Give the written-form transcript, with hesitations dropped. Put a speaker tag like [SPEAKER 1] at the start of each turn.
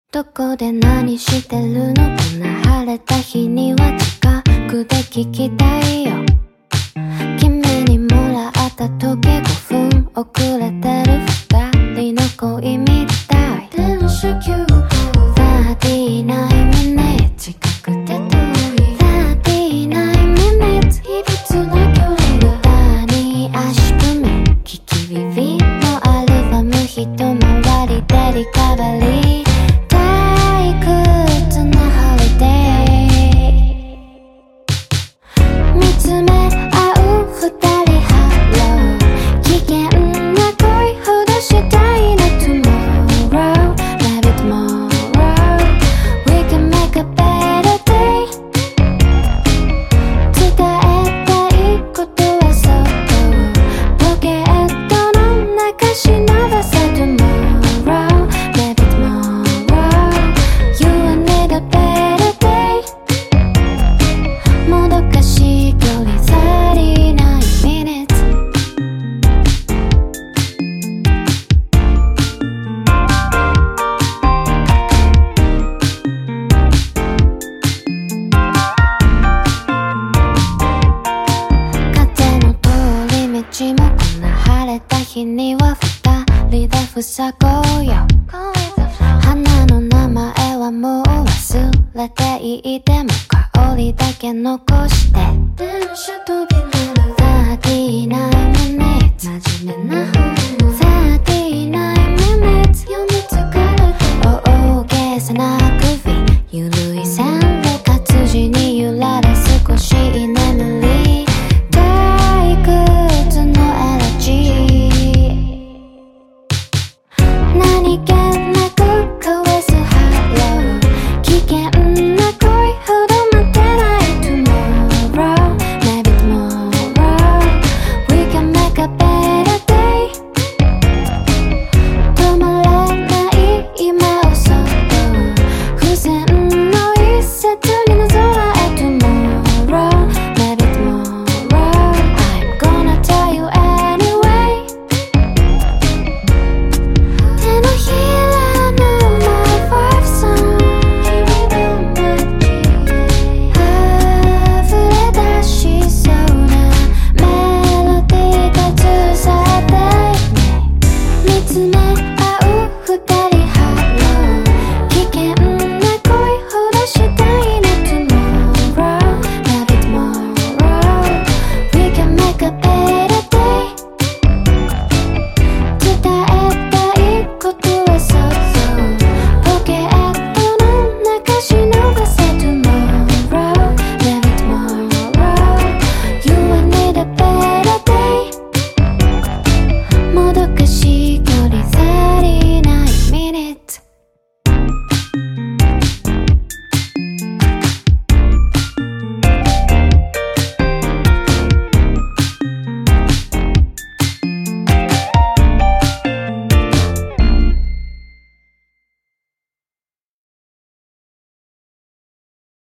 [SPEAKER 1] どこで何してるの？こんな晴れた日には近くで聞きたいよ。君にもらった時計5分遅れてる二人の恋みたい。電車急行39 minutes 近くて遠い39 minutes いびつな距離歌に足踏み聞き耳のアルバム一回りでリカバリーさごよ花の名前はもう忘れていいでも香りだけ残して電車飛び乗る39 minutes 真面目な39 minutes 読み疲れて大げさな